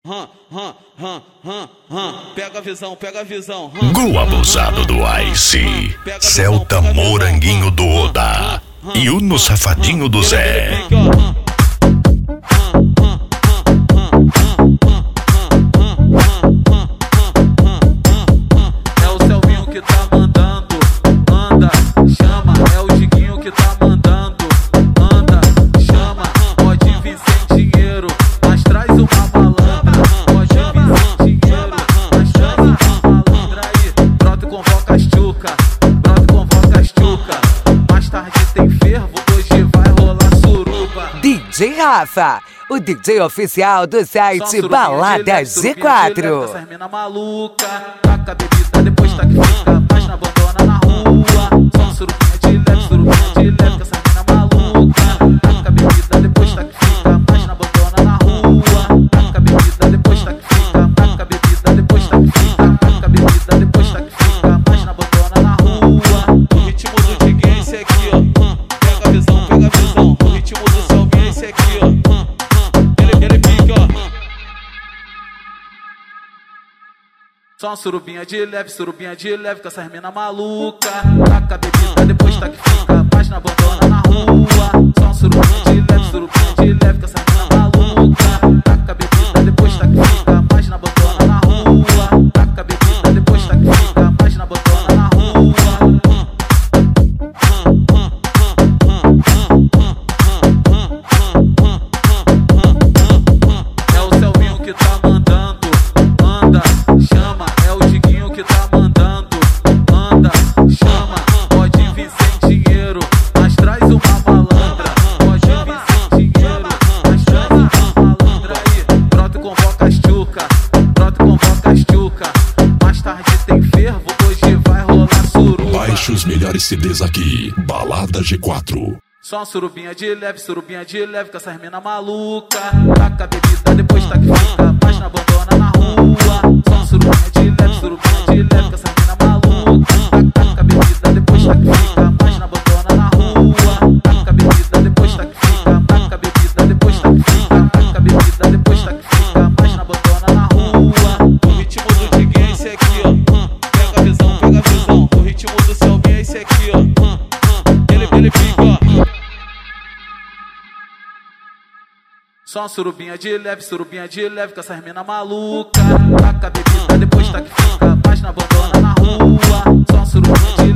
Pega a visão, pega a visão. Gu abusado do Ice, Celta Moranguinho do Oda e Uno Safadinho do Zé. É o Selvinho que tá mandando, anda, chama. É o Diguinho que tá mandando, anda, chama. Pode vir sem dinheiro, mas traz uma malandra. Pode vir sem dinheiro, mas traz uma malandra aí. Brota e convoca as tchuca, brota e convoca as tchuca. Mais tarde tem fervo, hoje vai rolar suruba. DJ Rafa, o DJ oficial do site Baladas G4. Essas mina maluca, taca a bebida, depois tá que fica, mas não abandona na rua. Só surubinha de leve, que essa mina maluca. Taca a bebida, depois tá que fica, mas não abandona na rua. Taca a bebida, depois tá que fica, taca a bebida, depois tá que fica, taca a bebida, depois tá que fica, mas não abandona na rua. O ritmo do Diguinho é esse aqui, ó. Pega a visão, pega a visão. O ritmo do Selvinho é esse aqui, ó. Ele pica, ó. Só uma surubinha de leve, com essas mina maluca. Taca a bebida, depois tá que fica, mas não abandona na rua. Só uma surubinha de leve, com essas mina maluca. Taca a bebida, depois tá que fica, mas não abandona na rua. Taca a bebida, depois tá que fica, mas não abandona na rua. É o Selvinho que tá mandando, anda, chama. É o Diguinho que tá mandando, anda, chama. Pode vir sem dinheiro, mas traz uma malandra. Pode vir sem dinheiro, mas traz uma malandra aí. Brota e convoca as tchuca, brota e convoca as tchuca. Mais tarde tem fervo, hoje vai rolar suruba. Baixe os melhores CDs aqui, Balada G4. Só uma surubinha de leve, com essas mina maluca. Taca a bebida, depois tá que fica, mas não abandona na rua. Só uma surubinha de leve, com essas mina maluca. Taca a bebida, depois tá que fica, mas não abandona na rua. Taca a bebida, depois tá que fica, taca a bebida, depois tá que fica, taca a bebida, depois tá que fica, mas não abandona na rua. O ritmo do Diguinho é esse aqui, ó. Pega a visão, pega a visão. O ritmo do Selvinho é esse aqui, ó. Ele pica, ó. Só uma surubinha de leve, com essas mina maluca. Taca a bebida, depois tá que fica, mas não abandona na rua. Só uma surubinha de